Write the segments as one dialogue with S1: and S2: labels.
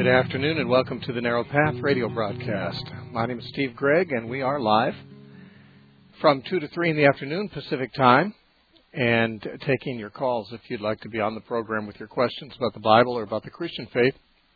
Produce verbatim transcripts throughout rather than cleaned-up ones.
S1: afternoon and welcome to the Narrow Path radio broadcast. My name is Steve Gregg and we are live from two to three in the afternoon Pacific time and taking your calls if you'd like to be on the program with your questions about the Bible or about the Christian faith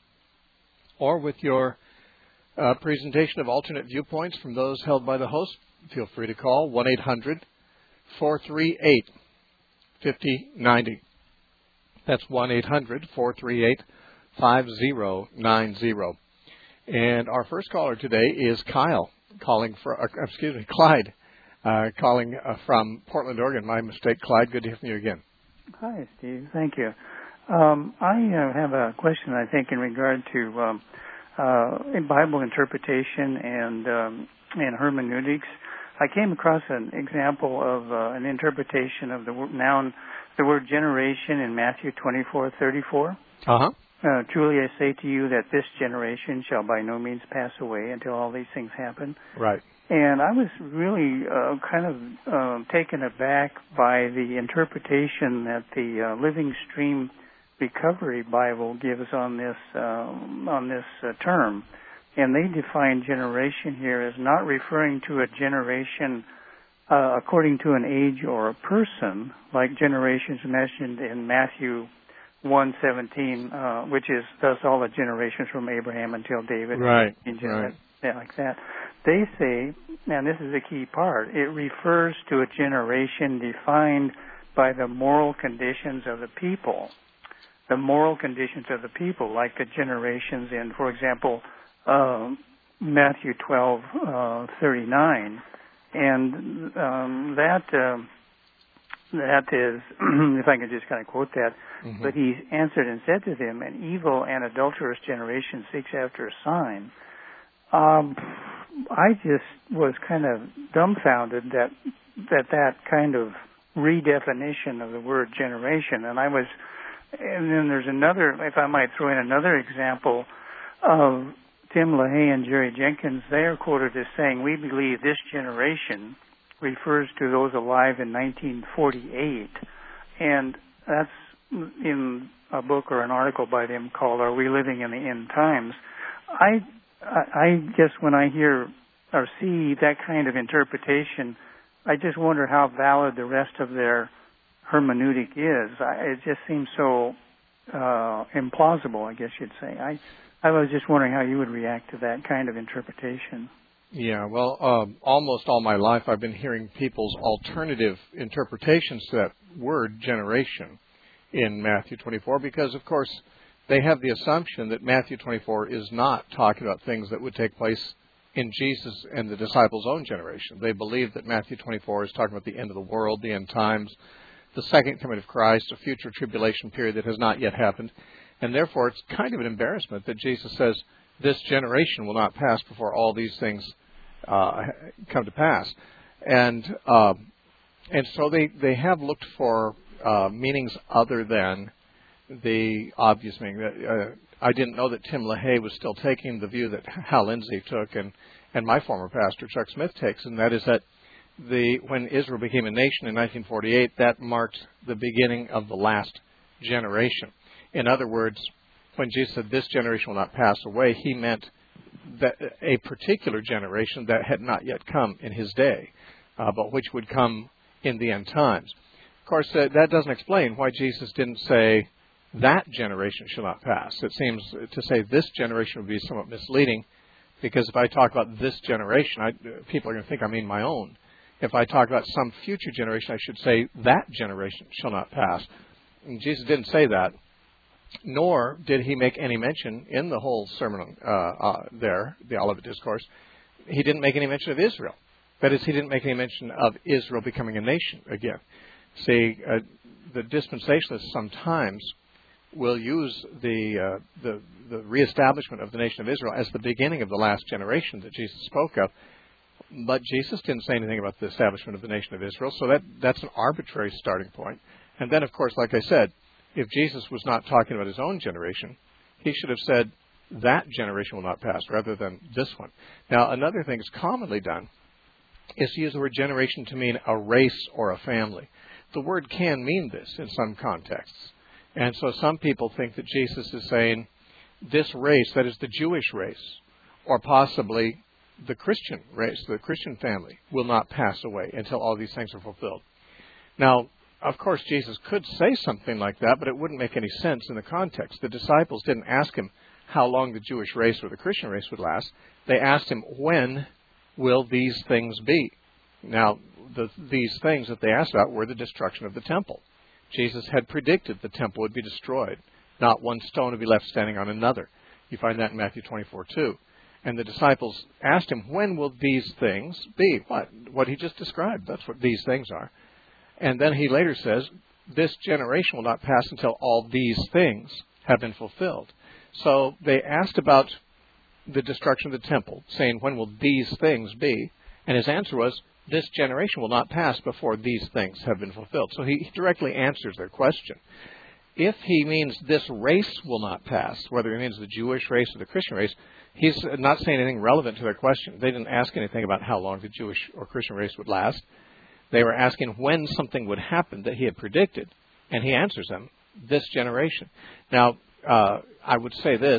S1: or with your uh, presentation of alternate viewpoints from those held by the host. Feel free to call one eight hundred, four three eight, five zero nine zero. That's one eight hundred, four three eight, five zero nine zero. And our first caller today is Kyle, calling for, uh, excuse me, Clyde, uh, calling uh, from Portland, Oregon. My mistake, Clyde. Good to hear from you again.
S2: Hi, Steve. Thank you. Um, I uh, have a question, I think, in regard to um, uh, Bible interpretation and um, and hermeneutics. I came across an example of uh, an interpretation of the noun, the word generation in Matthew twenty-four thirty-four.
S1: Uh-huh.
S2: Uh, truly I say to you that this generation shall by no means pass away until all these things happen.
S1: Right.
S2: And I was really uh, kind of uh, taken aback by the interpretation that the uh, Living Stream Recovery Bible gives on this uh, on this uh, term. And they define generation here as not referring to a generation uh, according to an age or a person, like generations mentioned in Matthew one seventeen, uh, which is thus all the generations from Abraham until David.
S1: Right,
S2: in
S1: right.
S2: Yeah, like that. They say, and this is the key part, it refers to a generation defined by the moral conditions of the people. The moral conditions of the people, like the generations in, for example, uh, Matthew twelve thirty-nine. And um, that... Uh, That is, if I can just kind of quote that, mm-hmm. But he answered and said to them, an evil and adulterous generation seeks after a sign. Um, I just was kind of dumbfounded that that that kind of redefinition of the word generation. And I was, and then there's another, if I might throw in another example of Tim LaHaye and Jerry Jenkins. They are quoted as saying, we believe this generation refers to those alive in nineteen forty-eight, and that's in a book or an article by them called "Are We Living in the End Times?" I, I guess when I hear or see that kind of interpretation, I just wonder how valid the rest of their hermeneutic is. I, it just seems so uh, implausible, I guess you'd say. I, I was just wondering how you would react to that kind of interpretation.
S1: Yeah, well, um, almost all my life I've been hearing people's alternative interpretations to that word generation in Matthew twenty-four because, of course, they have the assumption that Matthew twenty-four is not talking about things that would take place in Jesus and the disciples' own generation. They believe that Matthew twenty-four is talking about the end of the world, the end times, the second coming of Christ, a future tribulation period that has not yet happened, and therefore it's kind of an embarrassment that Jesus says this generation will not pass before all these things Uh, come to pass, and uh, and so they, they have looked for uh, meanings other than the obvious meaning. Uh, I didn't know that Tim LaHaye was still taking the view that Hal Lindsey took, and, and my former pastor Chuck Smith takes, and that is that the when Israel became a nation in nineteen forty-eight, that marked the beginning of the last generation. In other words, when Jesus said this generation will not pass away, he meant that a particular generation that had not yet come in his day, uh, but which would come in the end times. Of course, uh, that doesn't explain why Jesus didn't say that generation shall not pass. It seems to say this generation would be somewhat misleading, because if I talk about this generation, I, people are going to think I mean my own. If I talk about some future generation, I should say that generation shall not pass. And Jesus didn't say that. Nor did he make any mention in the whole sermon uh, uh, there, the Olivet Discourse, he didn't make any mention of Israel. That is, he didn't make any mention of Israel becoming a nation again. See, uh, the dispensationalists sometimes will use the, uh, the the reestablishment of the nation of Israel as the beginning of the last generation that Jesus spoke of. But Jesus didn't say anything about the establishment of the nation of Israel, so that that's an arbitrary starting point. And then, of course, like I said, if Jesus was not talking about his own generation, he should have said that generation will not pass rather than this one. Now, another thing that's commonly done is to use the word generation to mean a race or a family. The word can mean this in some contexts. And so some people think that Jesus is saying this race, that is the Jewish race, or possibly the Christian race, the Christian family, will not pass away until all these things are fulfilled. Now, of course, Jesus could say something like that, but it wouldn't make any sense in the context. The disciples didn't ask him how long the Jewish race or the Christian race would last. They asked him, when will these things be? Now, the, these things that they asked about were the destruction of the temple. Jesus had predicted the temple would be destroyed. Not one stone would be left standing on another. You find that in Matthew twenty-four two. And the disciples asked him, when will these things be? What? What he just described. That's what these things are. And then he later says, this generation will not pass until all these things have been fulfilled. So they asked about the destruction of the temple, saying, when will these things be? And his answer was, this generation will not pass before these things have been fulfilled. So he directly answers their question. If he means this race will not pass, whether he means the Jewish race or the Christian race, he's not saying anything relevant to their question. They didn't ask anything about how long the Jewish or Christian race would last. They were asking when something would happen that he had predicted, and he answers them, this generation. Now, uh, I would say this,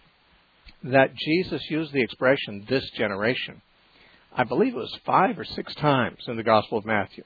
S1: that Jesus used the expression, this generation, I believe it was five or six times in the Gospel of Matthew.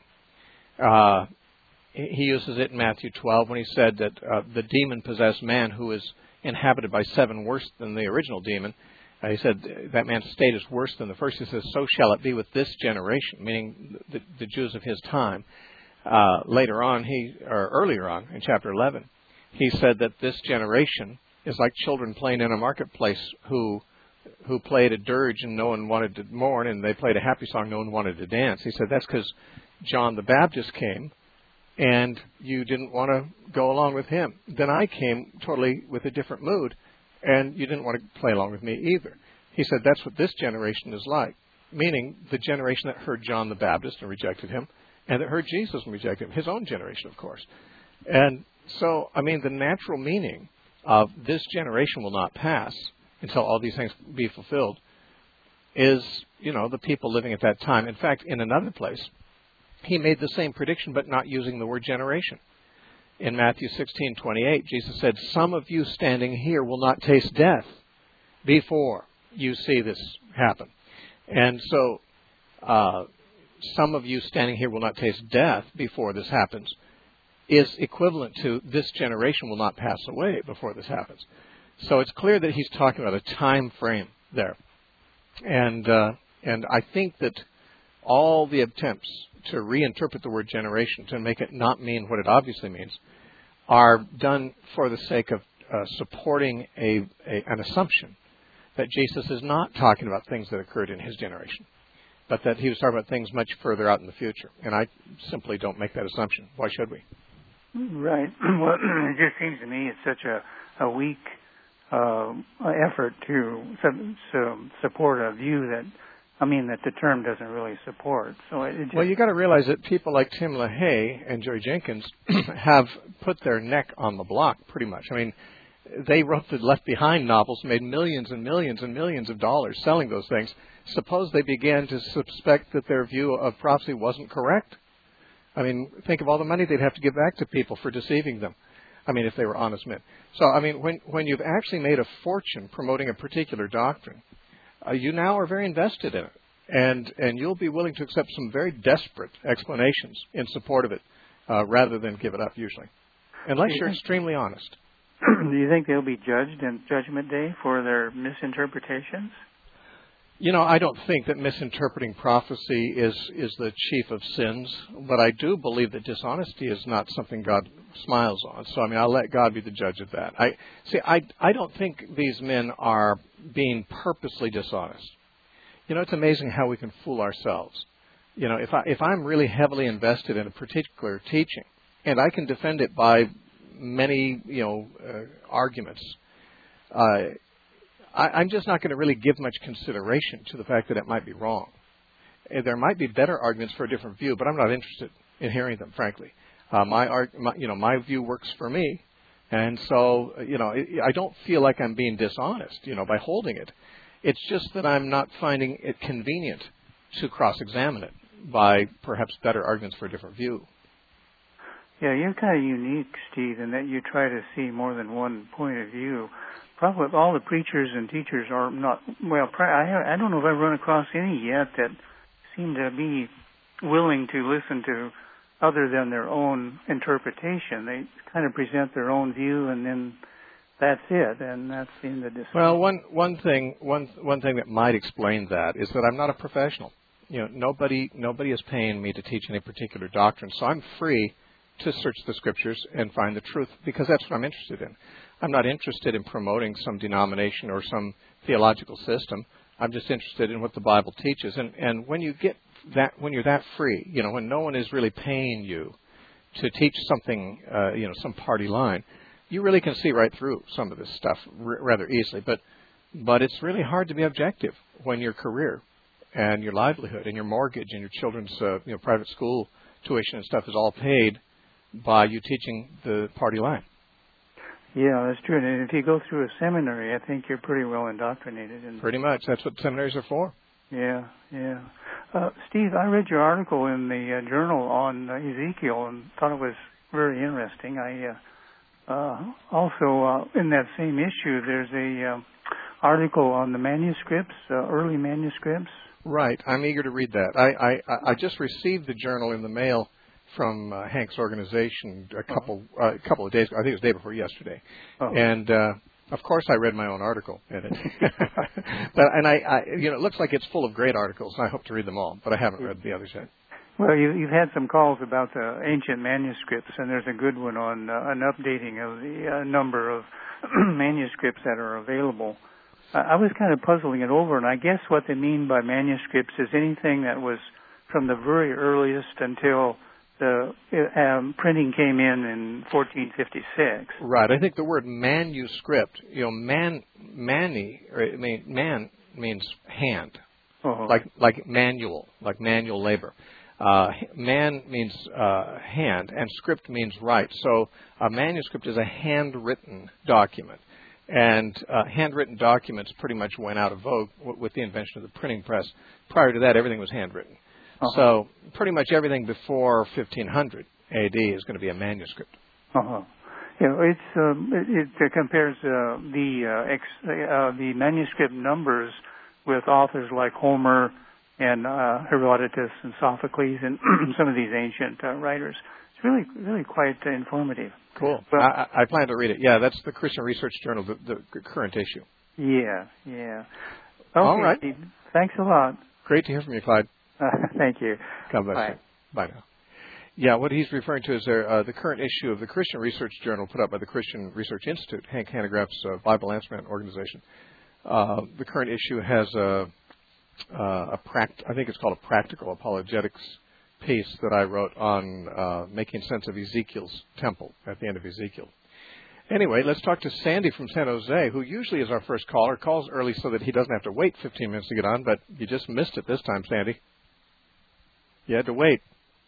S1: Uh, he uses it in Matthew twelve when he said that uh, the demon-possessed man who is inhabited by seven worse than the original demon, uh, he said that man's state is worse than the first. He says, so shall it be with this generation, meaning the, the Jews of his time. Uh, later on, he or earlier on in chapter eleven, he said that this generation is like children playing in a marketplace who who played a dirge and no one wanted to mourn, and they played a happy song, no one wanted to dance. He said that's because John the Baptist came, and you didn't want to go along with him. Then I came totally with a different mood, and you didn't want to play along with me either. He said that's what this generation is like, meaning the generation that heard John the Baptist and rejected him, and that heard Jesus and rejected him, his own generation, of course. And so, I mean, the natural meaning of this generation will not pass until all these things be fulfilled is, you know, the people living at that time. In fact, in another place, he made the same prediction, but not using the word generation. In Matthew sixteen twenty-eight, Jesus said, some of you standing here will not taste death before you see this happen. And so, uh, some of you standing here will not taste death before this happens is equivalent to this generation will not pass away before this happens. So it's clear that he's talking about a time frame there. And uh, and I think that all the attempts to reinterpret the word generation, to make it not mean what it obviously means, are done for the sake of uh, supporting a, a an assumption that Jesus is not talking about things that occurred in his generation, but that he was talking about things much further out in the future. And I simply don't make that assumption. Why should we?
S2: Right. Well, it just seems to me it's such a, a weak uh, effort to su- su- support a view that, I mean, that the term doesn't really support. So it just... Well,
S1: you got to realize that people like Tim LaHaye and Joy Jenkins have put their neck on the block pretty much. I mean, they wrote the Left Behind novels, made millions and millions and millions of dollars selling those things. Suppose they began to suspect that their view of prophecy wasn't correct. I mean, think of all the money they'd have to give back to people for deceiving them. I mean, if they were honest men. So, I mean, when when you've actually made a fortune promoting a particular doctrine, uh, you now are very invested in it. And and you'll be willing to accept some very desperate explanations in support of it, uh, rather than give it up usually. Unless you're extremely honest.
S2: Do you think they'll be judged in Judgment Day for their misinterpretations?
S1: You know, I don't think that misinterpreting prophecy is, is the chief of sins, but I do believe that dishonesty is not something God smiles on. So, I mean, I'll let God be the judge of that. I see. I I don't think these men are being purposely dishonest. You know, it's amazing how we can fool ourselves. You know, if I if I'm really heavily invested in a particular teaching, and I can defend it by many, you know, uh, arguments, uh, I, I'm just not going to really give much consideration to the fact that it might be wrong. And there might be better arguments for a different view, but I'm not interested in hearing them, frankly. Uh, my, arg- my, you know, my view works for me, and so, you know, it, I don't feel like I'm being dishonest, you know, by holding it. It's just that I'm not finding it convenient to cross-examine it by perhaps better arguments for a different view.
S2: Yeah, you're kind of unique, Steve, in that you try to see more than one point of view. probably all the preachers and teachers are not, well, I, I don't know if I've run across any yet that seem to be willing to listen to other than their own interpretation. They kind of present their own view, and then that's it, and that's in the discussion.
S1: Well, one one thing one one thing that might explain that is that I'm not a professional. You know, nobody nobody is paying me to teach any particular doctrine, so I'm free to search the Scriptures and find the truth, because that's what I'm interested in. I'm not interested in promoting some denomination or some theological system. I'm just interested in what the Bible teaches. And and when you get that, when you're that free, you know, when no one is really paying you to teach something, uh, you know, some party line, you really can see right through some of this stuff r- rather easily. But but it's really hard to be objective when your career and your livelihood and your mortgage and your children's uh, you know private school tuition and stuff is all paid by you teaching the party line.
S2: Yeah, that's true. And if you go through a seminary, I think you're pretty well indoctrinated. In
S1: Pretty much. That's what seminaries are for.
S2: Yeah, yeah. Uh, Steve, I read your article in the uh, journal on uh, Ezekiel and thought it was very interesting. I uh, uh, also, uh, in that same issue, there's a uh, article on the manuscripts, uh, early manuscripts.
S1: Right. I'm eager to read that. I, I, I just received the journal in the mail from uh, Hank's organization a couple uh, a couple of days ago. I think it was the day before yesterday. Oh. And uh, of course, I read my own article in it. but and I, I, you know, it looks like it's full of great articles, and I hope to read them all. But I haven't read the others yet.
S2: Well, you, you've had some calls about the ancient manuscripts, and there's a good one on uh, an updating of the uh, number of manuscripts that are available. Uh, I was kind of puzzling it over, and I guess what they mean by manuscripts is anything that was from the very earliest until the um, printing came in in fourteen fifty-six.
S1: Right. I think the word manuscript, you know, man, mani, or I mean, man means hand, uh-huh. like like manual, like manual labor. Uh, man means uh, hand, and script means write. So a manuscript is a handwritten document. And uh, handwritten documents pretty much went out of vogue w- with the invention of the printing press. Prior to that, everything was handwritten. Uh-huh. So pretty much everything before fifteen hundred A D is going to be a manuscript.
S2: Uh-huh. You know, it's um, it, it compares uh, the uh, ex, uh, the manuscript numbers with authors like Homer and uh, Herodotus and Sophocles and some of these ancient uh, writers. It's really, really quite uh, informative.
S1: Cool. Well, I, I plan to read it. Yeah, that's the Christian Research Journal, the, the current issue.
S2: Yeah, yeah. Okay,
S1: all right.
S2: Steve, thanks a lot.
S1: Great to hear from you, Clyde.
S2: Uh, thank you.
S1: God bless
S2: Bye.
S1: you. Bye now. Yeah, what he's referring to is there, uh, the current issue of the Christian Research Journal put out by the Christian Research Institute, Hank Hanegraaff's uh, Bible Answerman organization. Uh, the current issue has a, uh, a pract- I think it's called a practical apologetics piece that I wrote on uh, making sense of Ezekiel's temple at the end of Ezekiel. Anyway, let's talk to Sandy from San Jose, who usually is our first caller, calls early so that he doesn't have to wait fifteen minutes to get on, but you just missed it this time, Sandy. You had to wait.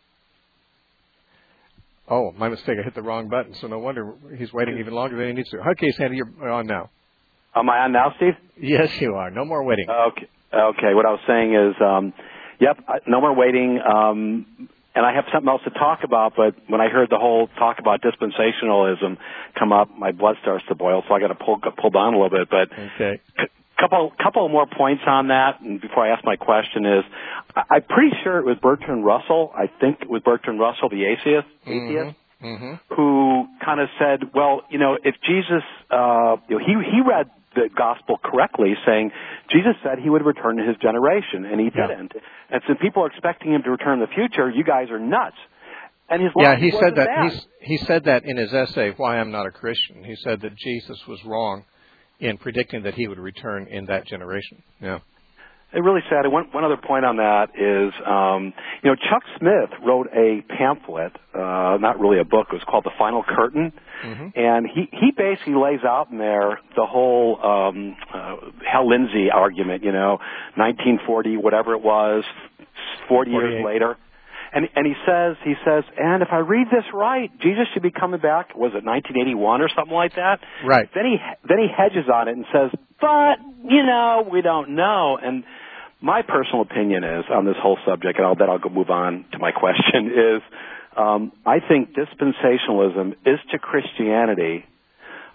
S1: Oh, my mistake. I hit the wrong button, so no wonder he's waiting even longer than he needs to. Okay, Sandy, you're on now.
S3: Am I on now, Steve?
S1: Yes, you are. No more waiting.
S3: Okay. Okay. What I was saying is, um, yep, no more waiting. Um, and I have something else to talk about, but when I heard the whole talk about dispensationalism come up, my blood starts to boil, so I got to pull pull down a little bit. But
S1: okay.
S3: c- couple couple more points on that, and before I ask my question is, I, I'm pretty sure it was Bertrand Russell. I think it was Bertrand Russell, the atheist, atheist,
S1: mm-hmm. Mm-hmm.
S3: who kind of said, well, you know, if Jesus, uh, you know, he he read the gospel correctly, saying Jesus said he would return to his generation, and he
S1: yeah.
S3: didn't. And so people are expecting him to return in the future. You guys are nuts. And his
S1: yeah, he said that.
S3: that.
S1: He's, he said that in his essay, "Why I'm Not a Christian." He said that Jesus was wrong in predicting that he would return in that generation. Yeah.
S3: It really sad. And one, one other point on that is, um, you know, Chuck Smith wrote a pamphlet, uh, not really a book. It was called The Final Curtain.
S1: Mm-hmm.
S3: And he, he basically lays out in there the whole um, uh, Hal Lindsey argument, you know, nineteen forty, whatever it was, forty years later. And, and he says, he says, and if I read this right, Jesus should be coming back, was it nineteen eighty-one or something like that?
S1: Right.
S3: Then he, then he hedges on it and says, but, you know, we don't know. And my personal opinion is on this whole subject, and I'll bet I'll go move on to my question, is um, I think dispensationalism is to Christianity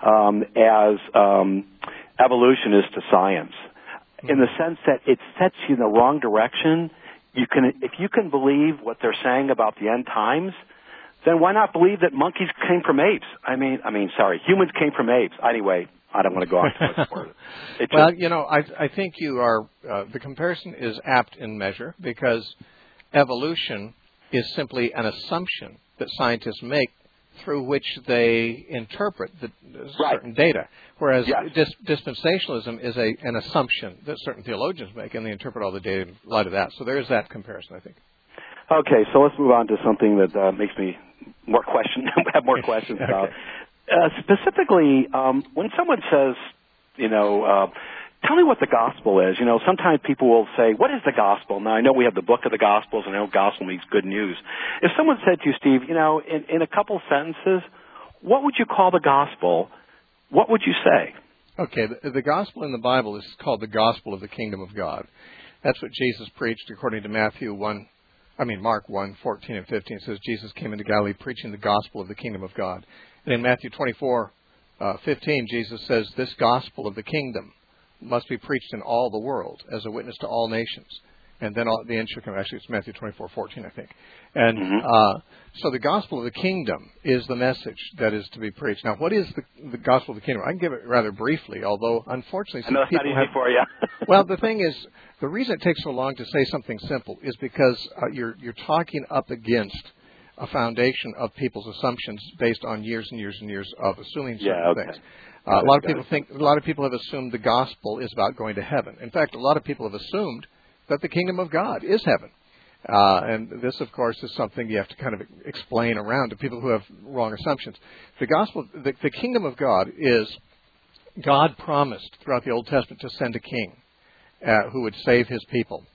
S3: um, as um, evolution is to science, mm-hmm. in the sense that it sets you in the wrong direction. You can, if you can believe what they're saying about the end times, then why not believe that monkeys came from apes? I mean, I mean, sorry, humans came from apes. Anyway, I don't want to go on too much more. It
S1: well,
S3: just,
S1: you know, I, I think you are, uh, the comparison is apt in measure, because evolution is simply an assumption that scientists make through which they interpret the,
S3: right.
S1: certain data, whereas
S3: yes.
S1: dis- dispensationalism is a, an assumption that certain theologians make, and they interpret all the data in light of that. So there is that comparison, I think.
S3: Okay, so let's move on to something that uh, makes me more question have more questions
S1: okay.
S3: about. Uh, specifically, um, when someone says, you know, uh, tell me what the gospel is. You know, sometimes people will say, what is the gospel? Now, I know we have the book of the Gospels, and I know gospel means good news. If someone said to you, Steve, you know, in, in a couple sentences, what would you call the gospel? What would you say?
S1: Okay, the, the gospel in the Bible is called the gospel of the kingdom of God. That's what Jesus preached according to Matthew one. I mean, Mark one, fourteen and fifteen. It says Jesus came into Galilee preaching the gospel of the kingdom of God. And in Matthew twenty-four, uh, fifteen, Jesus says this gospel of the kingdom must be preached in all the world as a witness to all nations. And then all, the end shall come. Actually, it's Matthew twenty-four, fourteen, I think. And
S3: mm-hmm.
S1: uh, so the gospel of the kingdom is the message that is to be preached. Now, what is the, the gospel of the kingdom? I can give it rather briefly, although unfortunately some
S3: I know it's
S1: people
S3: not easy
S1: have,
S3: for you.
S1: well, the thing is, the reason it takes so long to say something simple is because uh, you're you're talking up against a foundation of people's assumptions based on years and years and years of assuming certain
S3: yeah, okay.
S1: things. Uh, a lot of people think, a lot of people have assumed the gospel is about going to heaven. In fact, a lot of people have assumed that the kingdom of God is heaven. Uh, and this, of course, is something you have to kind of explain around to people who have wrong assumptions. The gospel, the, the kingdom of God is, God promised throughout the Old Testament to send a king uh, who would save his people.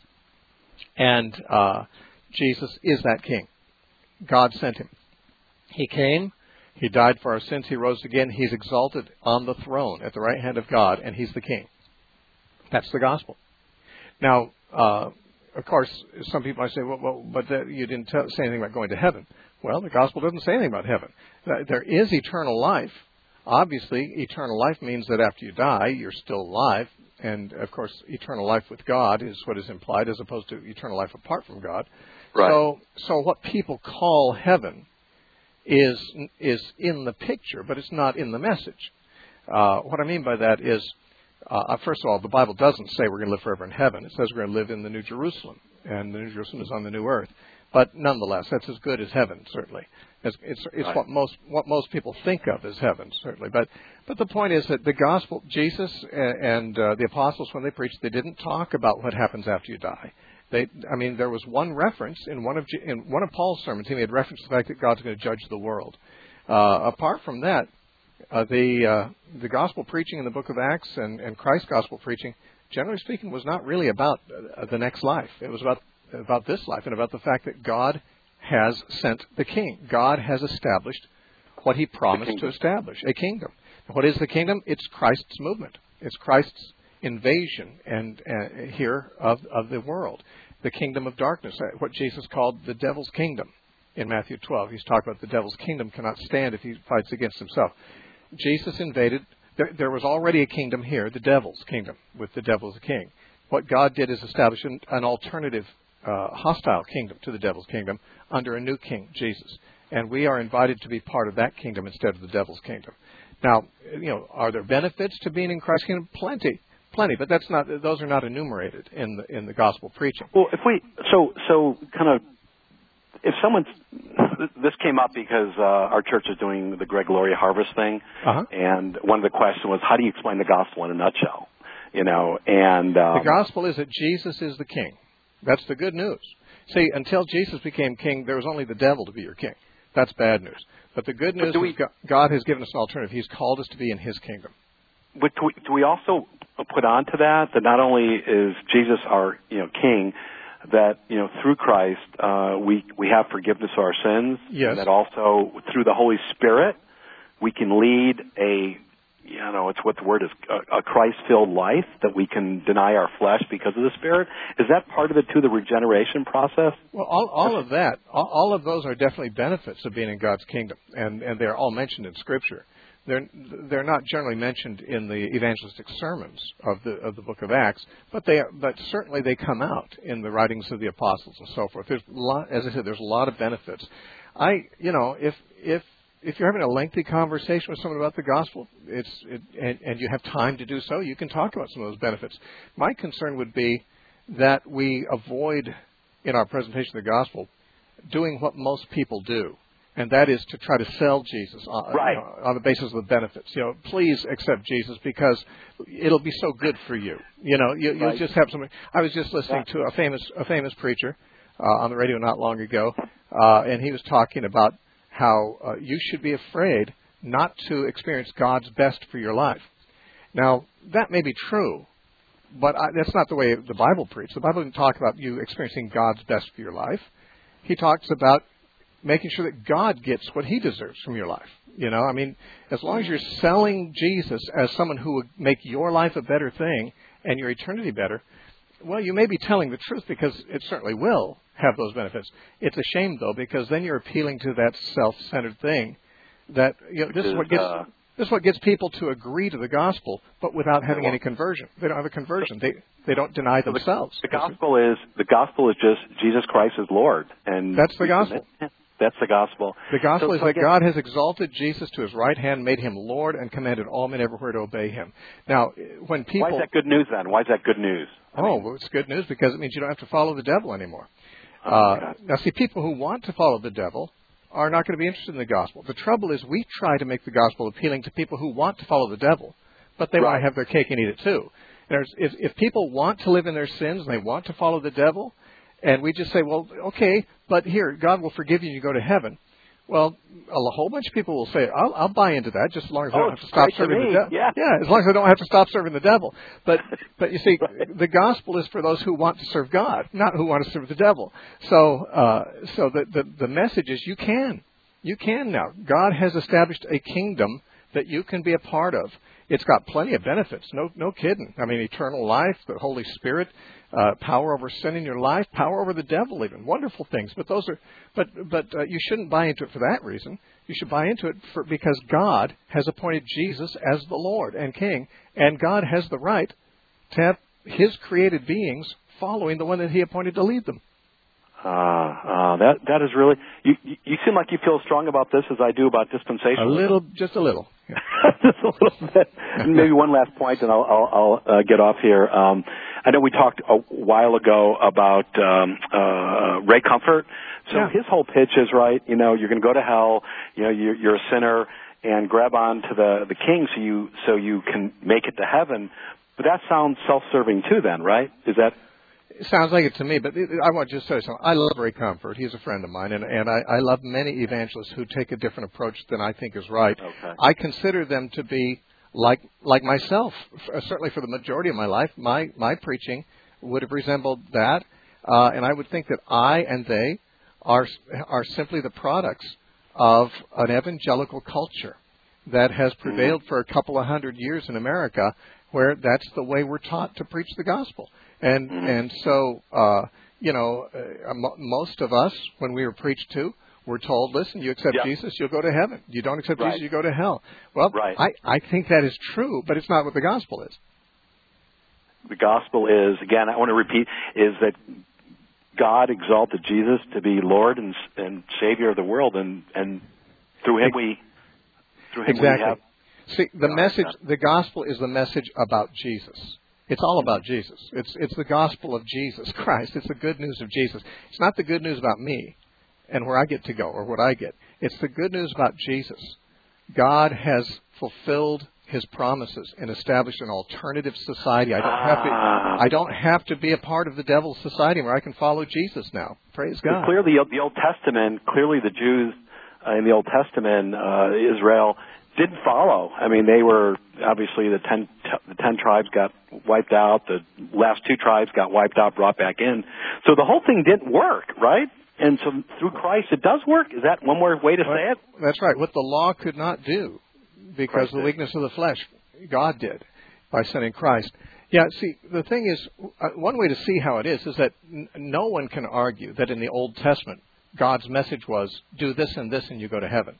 S1: And uh, Jesus is that king. God sent him. He came. He died for our sins. He rose again. He's exalted on the throne at the right hand of God, and he's the king. That's the gospel. Now, uh, of course, some people might say, well, well but that, you didn't tell, say anything about going to heaven. Well, the gospel doesn't say anything about heaven. There is eternal life. Obviously, eternal life means that after you die, you're still alive. And, of course, eternal life with God is what is implied as opposed to eternal life apart from God.
S3: Right.
S1: So, so what people call heaven is is in the picture, but it's not in the message. Uh, what I mean by that is, uh, first of all, the Bible doesn't say we're going to live forever in heaven. It says we're going to live in the New Jerusalem, and the New Jerusalem is on the new earth. But nonetheless, that's as good as heaven, certainly. It's, it's, it's
S3: right.
S1: what most what most people think of as heaven, certainly. But but the point is that the gospel, Jesus and, and uh, the apostles, when they preached, they didn't talk about what happens after you die. They, I mean, there was one reference in one of in one of Paul's sermons. He made reference to the fact that God's going to judge the world. Uh, apart from that, uh, the uh, the gospel preaching in the book of Acts and, and Christ's gospel preaching, generally speaking, was not really about uh, the next life. It was about about this life and about the fact that God has sent the King. God has established what He promised to establish, a kingdom. What is the kingdom? It's Christ's movement. It's Christ's invasion and uh, here of, of the world, the kingdom of darkness, what Jesus called the devil's kingdom in Matthew twelve. He's talking about the devil's kingdom cannot stand if he fights against himself. Jesus invaded. There, there was already a kingdom here, the devil's kingdom, with the devil as a king. What God did is establish an, an alternative, uh, hostile kingdom to the devil's kingdom under a new king, Jesus. And we are invited to be part of that kingdom instead of the devil's kingdom. Now, you know, are there benefits to being in Christ's kingdom? Plenty. Plenty, but that's not; those are not enumerated in the in the gospel preaching.
S3: Well, if we so so kind of if someone this came up because uh, our church is doing the Greg Laurie Harvest thing,
S1: uh-huh.
S3: and one of the questions was, how do you explain the gospel in a nutshell? You know, and um,
S1: the gospel is that Jesus is the king. That's the good news. See, until Jesus became king, there was only the devil to be your king. That's bad news. But the good news
S3: we,
S1: is God has given us an alternative. He's called us to be in His kingdom.
S3: But do we, do we also put on to that that not only is Jesus our you know king, that you know through Christ uh, we we have forgiveness of our sins,
S1: yes.
S3: and that also through the Holy Spirit we can lead a you know it's what the word is a, a Christ-filled life, that we can deny our flesh because of the Spirit. Is that part of it too, the regeneration process?
S1: Well, all, all of that, all, all of those are definitely benefits of being in God's kingdom, and and they're all mentioned in Scripture. They're they're not generally mentioned in the evangelistic sermons of the of the book of Acts, but they but certainly they come out in the writings of the apostles and so forth. There's a lot, as I said, there's a lot of benefits. I you know if if if you're having a lengthy conversation with someone about the gospel, it's it, and, and you have time to do so, you can talk about some of those benefits. My concern would be that we avoid in our presentation of the gospel doing what most people do. And that is to try to sell Jesus on,
S3: right.
S1: you know, on the basis of the benefits. You know, please accept Jesus because it'll be so good for you. You know, you, you'll
S3: right.
S1: just have something. I was just listening to a famous a famous preacher uh, on the radio not long ago, uh, and he was talking about how uh, you should be afraid not to experience God's best for your life. Now, that may be true, but I, that's not the way the Bible preaches. The Bible doesn't talk about you experiencing God's best for your life. He talks about making sure that God gets what he deserves from your life. You know, I mean, as long as you're selling Jesus as someone who would make your life a better thing and your eternity better, well, you may be telling the truth because it certainly will have those benefits. It's a shame, though, because then you're appealing to that self-centered thing that, you know, this is what gets... Uh, This is what gets people to agree to the gospel, but without having any conversion. They don't have a conversion. They they don't deny themselves.
S3: The, the gospel is the gospel is just Jesus Christ is Lord, and
S1: that's the gospel.
S3: That's the gospel.
S1: The gospel
S3: so,
S1: is
S3: so
S1: that
S3: again,
S1: God has exalted Jesus to his right hand, made him Lord, and commanded all men everywhere to obey him. Now, when people...
S3: Why is that good news then? Why is that good news?
S1: I oh, mean, well, it's good news because it means you don't have to follow the devil anymore.
S3: Oh,
S1: uh, now, see, people who want to follow the devil are not going to be interested in the gospel. The trouble is we try to make the gospel appealing to people who want to follow the devil, but they
S3: right.
S1: want to have their cake and eat it too. There's, if, if people want to live in their sins and they want to follow the devil, and we just say, well, okay, but here, God will forgive you and you go to heaven. Well, a whole bunch of people will say, I'll, I'll buy into that just as long as I
S3: oh,
S1: don't have to stop serving
S3: to
S1: the devil.
S3: Yeah.
S1: yeah, as long as I don't have to stop serving the devil. But but you see,
S3: right.
S1: the gospel is for those who want to serve God, not who want to serve the devil. So uh, so the, the, the message is you can. You can now. God has established a kingdom that you can be a part of. It's got plenty of benefits. No, no kidding. I mean, eternal life, the Holy Spirit, uh, power over sin in your life, power over the devil, even wonderful things. But those are, but but uh, you shouldn't buy into it for that reason. You should buy into it for because God has appointed Jesus as the Lord and King, and God has the right to have His created beings following the one that He appointed to lead them.
S3: Uh, uh, that that is really. You, you you seem like you feel strong about this as I do about dispensation.
S1: A little, just a little, yeah.
S3: just a little bit. Maybe one last point, and I'll I'll, I'll uh, get off here. Um, I know we talked a while ago about um, uh, Ray Comfort. So
S1: yeah.
S3: his whole pitch is right. You know, you're going to go to hell. You know, you're, you're a sinner, and grab on to the the king so you so you can make it to heaven. But that sounds self-serving too. Then, right? Is that?
S1: It sounds like it to me, but it, I want to just say something. I love Ray Comfort. He's a friend of mine, and, and I, I love many evangelists who take a different approach than I think is right.
S3: Okay.
S1: I consider them to be like like myself. F- certainly for the majority of my life, my, my preaching would have resembled that, uh, and I would think that I and they are are simply the products of an evangelical culture that has prevailed mm-hmm. for a couple of hundred years in America, where that's the way we're taught to preach the gospel. And
S3: mm-hmm.
S1: and so, uh, you know, uh, m- most of us, when we were preached to, were told, listen, you accept
S3: yeah.
S1: Jesus, you'll go to heaven. You don't accept
S3: right.
S1: Jesus, you go to hell. Well,
S3: right.
S1: I, I think that is true, but it's not what the gospel is.
S3: The gospel is, again, I want to repeat, is that God exalted Jesus to be Lord and, and Savior of the world, and, and through Him we, through Him
S1: exactly.
S3: we have...
S1: See, the message, the gospel is the message about Jesus. It's all about Jesus. It's it's the gospel of Jesus Christ. It's the good news of Jesus. It's not the good news about me and where I get to go or what I get. It's the good news about Jesus. God has fulfilled His promises and established an alternative society. I don't have to. I don't have to be a part of the devil's society where I can follow Jesus now. Praise God.
S3: Clearly, the Old Testament. Clearly, the Jews uh, in the Old Testament, uh, Israel, didn't follow. I mean, they were obviously the ten the ten tribes got wiped out. The last two tribes got wiped out, brought back in. So the whole thing didn't work, right? And so through Christ, it does work. Is that one more way to say it?
S1: That's right. What the law could not do, because
S3: Christ
S1: of the
S3: did.
S1: weakness of the flesh, God did by sending Christ. Yeah. See, the thing is, uh, one way to see how it is is that n- no one can argue that in the Old Testament God's message was do this and this and you go to heaven.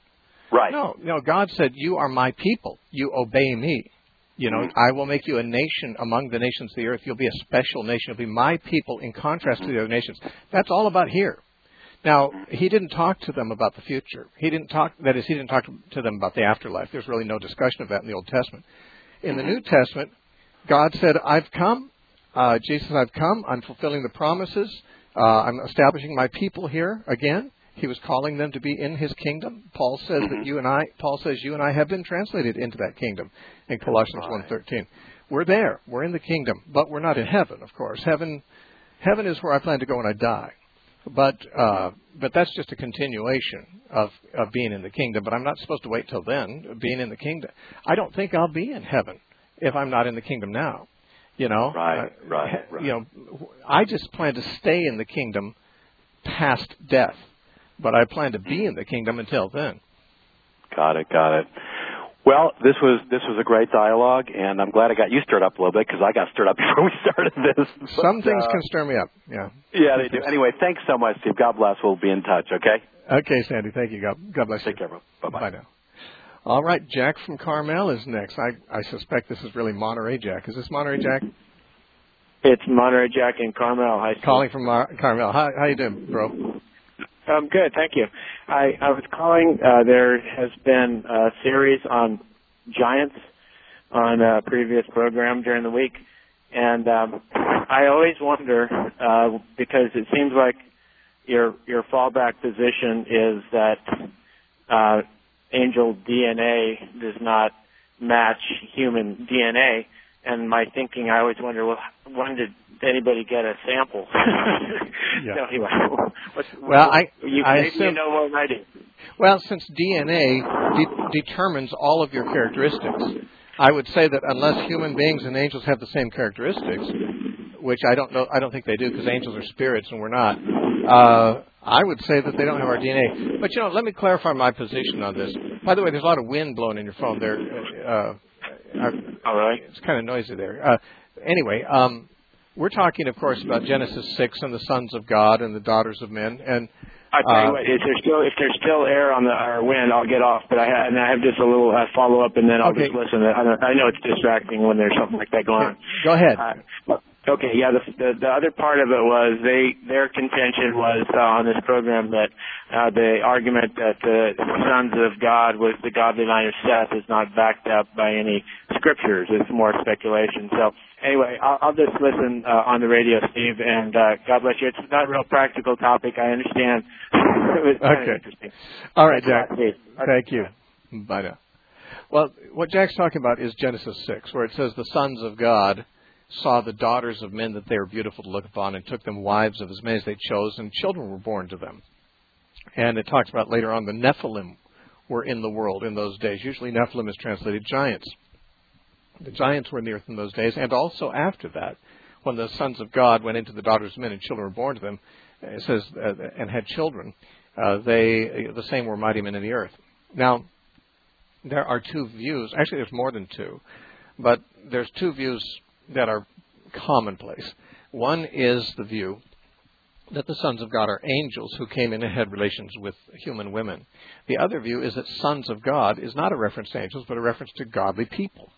S3: Right.
S1: No, no. God said, "You are my people. You obey me. You know,
S3: mm-hmm.
S1: I will make you a nation among the nations of the earth. You'll be a special nation. You'll be my people in contrast
S3: mm-hmm.
S1: to the other nations." That's all about here. Now, he didn't talk to them about the future. He didn't talk. That is, he didn't talk to them about the afterlife. There's really no discussion of that in the Old Testament. In the New Testament, God said, "I've come." Uh, Jesus, "I've come. I'm fulfilling the promises. Uh, I'm establishing my people here again." He was calling them to be in his kingdom. Paul says
S3: mm-hmm.
S1: that you and I, Paul says you and I have been translated into that kingdom in Colossians
S3: right.
S1: one thirteen. We're there. We're in the kingdom, but we're not in heaven, of course. Heaven, heaven is where I plan to go when I die. But uh, but that's just a continuation of, of being in the kingdom. But I'm not supposed to wait till then, being in the kingdom. I don't think I'll be in heaven if I'm not in the kingdom now. You know,
S3: right,
S1: uh,
S3: right, right.
S1: You know, I just plan to stay in the kingdom past death, but I plan to be in the kingdom until then.
S3: Got it, got it. Well, this was this was a great dialogue, and I'm glad I got you stirred up a little bit because I got stirred up before we started this.
S1: Some
S3: but,
S1: things
S3: uh,
S1: can stir me up. Yeah.
S3: Yeah, they do. Anyway, thanks so much, Steve. God bless. We'll be in touch. Okay.
S1: Okay, Sandy. Thank you. God, God bless you.
S3: Take care, bro. Bye-bye.
S1: Bye now. All right, Jack from Carmel is next. I, I suspect this is really Monterey Jack. Is this Monterey Jack?
S4: It's Monterey Jack in Carmel. Hi, Steve.
S1: Calling from Mar- Carmel. How, how you doing, bro?
S4: Um, good, thank you. I, I was calling. Uh, there has been a series on giants on a previous program during the week, and um, I always wonder uh, because it seems like your your fallback position is that uh, angel D N A does not match human D N A, and my thinking, I always wonder, well, when did anybody get a sample?
S1: Yeah.
S4: So anyway, what's,
S1: well, I,
S4: you,
S1: I
S4: maybe
S1: assume,
S4: you know more than I do.
S1: Well, since D N A de- determines all of your characteristics, I would say that unless human beings and angels have the same characteristics, which I don't know, I don't think they do because angels are spirits and we're not. Uh, I would say that they don't have our D N A. But you know, let me clarify my position on this. By the way, there's a lot of wind blowing in your phone there. Uh, uh,
S4: All right.
S1: It's kind of noisy there. Uh, anyway, um, we're talking, of course, about Genesis six and the sons of God and the daughters of men. And
S4: I tell you
S1: uh,
S4: what, if there's still if there's still air on the our wind, I'll get off. But I ha- and I have just a little uh, follow up, and then I'll
S1: okay.
S4: just listen. I, don't, I know it's distracting when there's something like that going on.
S1: Go ahead.
S4: Uh, okay, yeah. The, the the other part of it was they their contention was uh, on this program that uh, the argument that the sons of God was the godly line of Seth is not backed up by any scriptures. It's more speculation. So. Anyway, I'll, I'll just listen uh, on the radio, Steve, and uh, God bless you. It's not a real practical topic, I understand. It was kind
S1: okay.
S4: of interesting.
S1: All right, Jack.
S4: Steve.
S1: Thank you. Bye now. Well, what Jack's talking about is Genesis six, where it says the sons of God saw the daughters of men that they were beautiful to look upon and took them wives of as many as they chose, and children were born to them. And it talks about later on the Nephilim were in the world in those days. Usually Nephilim is translated giants. The giants were in the earth in those days, and also after that, when the sons of God went into the daughters of men and children were born to them, it says, uh, and had children, uh, they the same were mighty men in the earth. Now, there are two views. Actually, there's more than two, but there's two views that are commonplace. One is the view that the sons of God are angels who came in and had relations with human women. The other view is that sons of God is not a reference to angels, but a reference to godly people.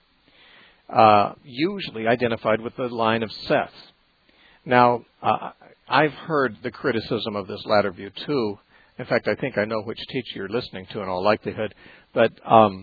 S1: Uh, usually identified with the line of Seth. Now, uh, I've heard the criticism of this latter view too. In fact, I think I know which teacher you're listening to in all likelihood. But um,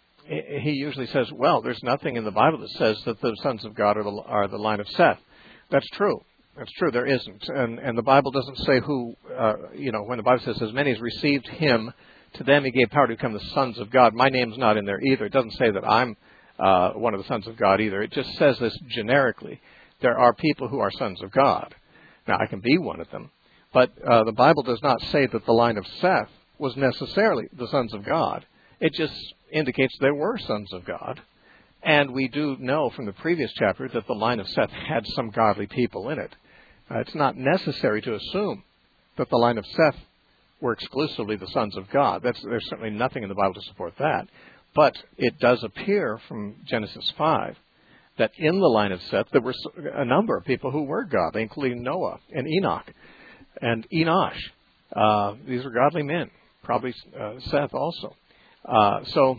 S1: he usually says, well, there's nothing in the Bible that says that the sons of God are the, are the line of Seth. That's true. That's true. There isn't. And, and the Bible doesn't say who, uh, you know, when the Bible says, as many as received him, to them he gave power to become the sons of God. My name's not in there either. It doesn't say that I'm Uh, one of the sons of God either. It just says this generically. There are people who are sons of God. Now, I can be one of them. But uh, the Bible does not say that the line of Seth was necessarily the sons of God. It just indicates there were sons of God. And we do know from the previous chapter that the line of Seth had some godly people in it. Uh, it's not necessary to assume that the line of Seth were exclusively the sons of God. That's, there's certainly nothing in the Bible to support that. But it does appear from Genesis five that in the line of Seth there were a number of people who were godly, including Noah and Enoch and Enosh. Uh, these were godly men, probably uh, Seth also. Uh, so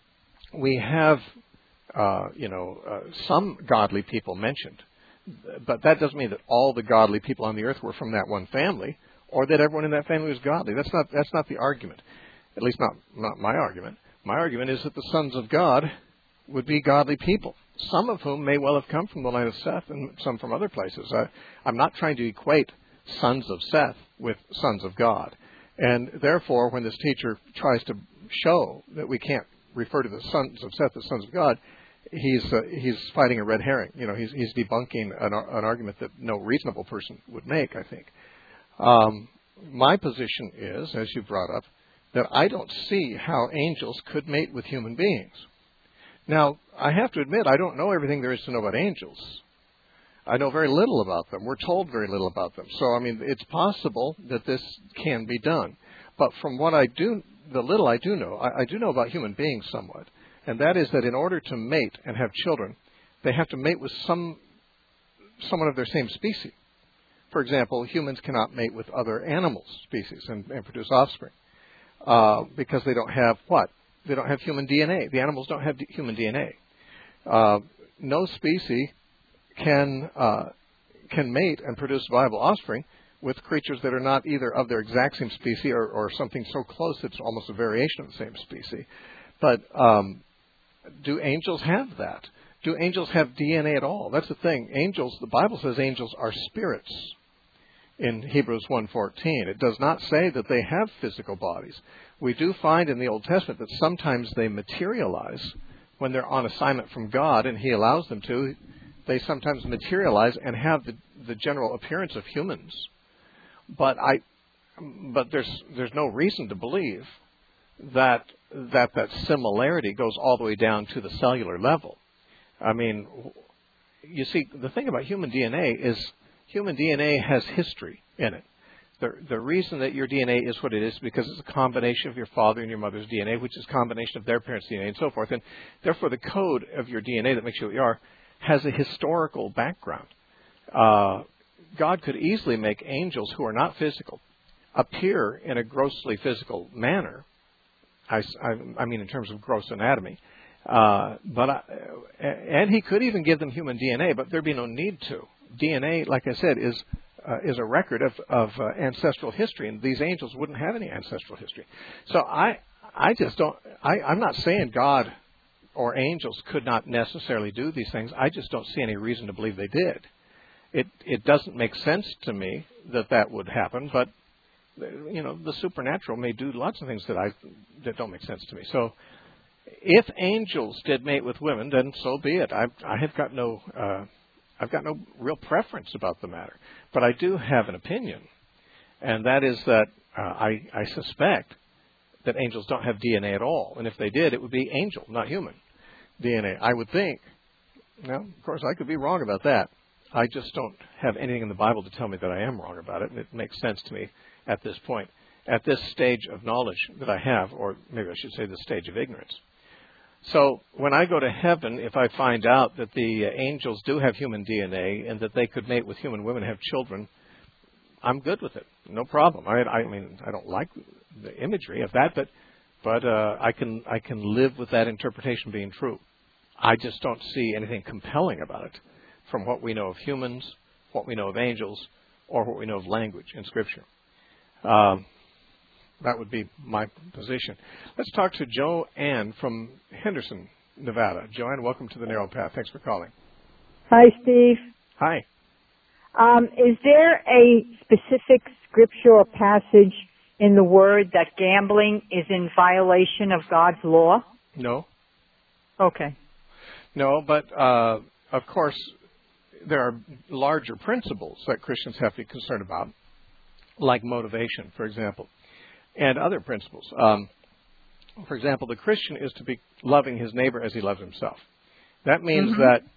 S1: we have, uh, you know, uh, some godly people mentioned, but that doesn't mean that all the godly people on the earth were from that one family, or that everyone in that family was godly. That's not that's not the argument. At least not not my argument. My argument is that the sons of God would be godly people, some of whom may well have come from the line of Seth and some from other places. I, I'm not trying to equate sons of Seth with sons of God. And therefore, when this teacher tries to show that we can't refer to the sons of Seth as sons of God, he's uh, he's fighting a red herring. You know, he's he's debunking an, an argument that no reasonable person would make, I think. Um, my position is, as you brought up, that I don't see how angels could mate with human beings. Now, I have to admit, I don't know everything there is to know about angels. I know very little about them. We're told very little about them. So, I mean, it's possible that this can be done. But from what I do, the little I do know, I, I do know about human beings somewhat. And that is that in order to mate and have children, they have to mate with some someone of their same species. For example, humans cannot mate with other animal species and, and produce offspring uh, because they don't have what? They don't have human D N A. The animals don't have d- human D N A. Uh, no species can uh, can mate and produce viable offspring with creatures that are not either of their exact same species or, or something so close it's almost a variation of the same species. But um, do angels have that? Do angels have D N A at all? That's the thing. Angels, the Bible says angels are spirits in Hebrews one fourteen. It does not say that they have physical bodies. We do find in the Old Testament that sometimes they materialize when they're on assignment from God, and He allows them to. They sometimes materialize and have the, the general appearance of humans. But I, but there's there's no reason to believe that that that similarity goes all the way down to the cellular level. I mean, you see, the thing about human D N A is human D N A has history in it. The, the reason that your D N A is what it is is because it's a combination of your father and your mother's D N A, which is a combination of their parents' D N A and so forth. And therefore, the code of your D N A that makes you what you are has a historical background. Uh, God could easily make angels who are not physical appear in a grossly physical manner. I, I, I mean, in terms of gross anatomy. Uh, but I, and he could even give them human D N A, but there'd be no need to. D N A, like I said, is uh, is a record of, of uh, ancestral history, and these angels wouldn't have any ancestral history. So I I just don't. I, I'm not saying God or angels could not necessarily do these things. I just don't see any reason to believe they did. It it doesn't make sense to me that that would happen, but you know, the supernatural may do lots of things that I that don't make sense to me. So, if angels did mate with women, then so be it. I I have got no uh, I've got no real preference about the matter, but I do have an opinion, and that is that uh, I I suspect that angels don't have D N A at all, and if they did, it would be angel, not human D N A. I would think. Now, of course, I could be wrong about that. I just don't have anything in the Bible to tell me that I am wrong about it, and it makes sense to me at this point, at this stage of knowledge that I have, or maybe I should say this stage of ignorance. So when I go to heaven, if I find out that the uh, angels do have human D N A and that they could mate with human women and have children, I'm good with it. No problem. I, I mean, I don't like the imagery of that, but but uh, I can I can live with that interpretation being true. I just don't see anything compelling about it from what we know of humans, what we know of angels, or what we know of language in Scripture. Um, that would be my position. Let's talk to Joanne from Henderson, Nevada. Joanne, welcome to the Narrow Path. Thanks for calling.
S5: Hi, Steve.
S1: Hi.
S5: Um, is there a specific scripture or passage in the Word that gambling is in violation of God's law?
S1: No.
S5: Okay.
S1: No, but uh, of course, there are larger principles that Christians have to be concerned about, like motivation, for example, and other principles. Um, for example, the Christian is to be loving his neighbor as he loves himself. That means mm-hmm. that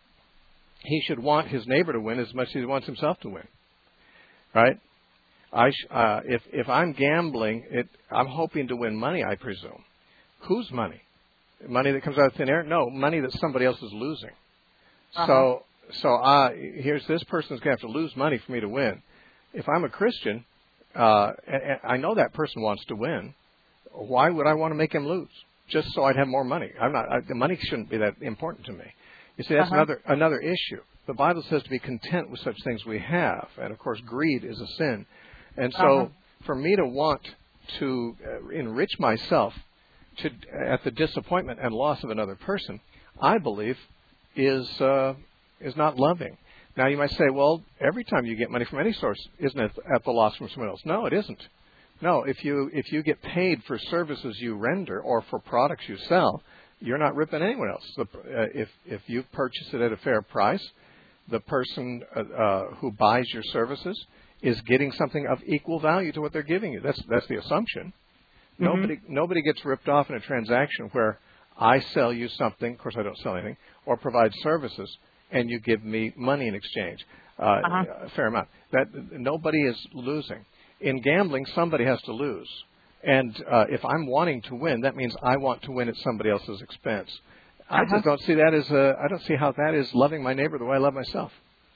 S1: he should want his neighbor to win as much as he wants himself to win. Right? I sh- uh, if if I'm gambling, it, I'm hoping to win money, I presume. Whose money? Money that comes out of thin air? No, money that somebody else is losing. Uh-huh. So so uh, here's this person's going to have to lose money for me to win. If I'm a Christian, uh, and, and I know that person wants to win, why would I want to make him lose? Just so I'd have more money. I'm not. I, the money shouldn't be that important to me. You see, that's
S5: uh-huh.
S1: another another issue. The Bible says to be content with such things we have, and of course, greed is a sin. And so,
S5: uh-huh.
S1: for me to want to uh, enrich myself to at the disappointment and loss of another person, I believe, is uh, is not loving. Now, you might say, well, every time you get money from any source, isn't it at the loss from someone else? No, it isn't. No, if you if you get paid for services you render or for products you sell, you're not ripping anyone else. The, uh, if if you purchase it at a fair price, the person uh, uh, who buys your services is getting something of equal value to what they're giving you. That's that's the assumption. Mm-hmm. Nobody nobody gets ripped off in a transaction where I sell you something. Of course, I don't sell anything, or provide services, and you give me money in exchange, uh,
S5: uh-huh.
S1: a fair amount. That nobody is losing. In gambling, somebody has to lose. And uh, if I'm wanting to win, that means I want to win at somebody else's expense. I
S5: uh-huh.
S1: just don't see that as a, I don't see how that is loving my neighbor the way I love myself.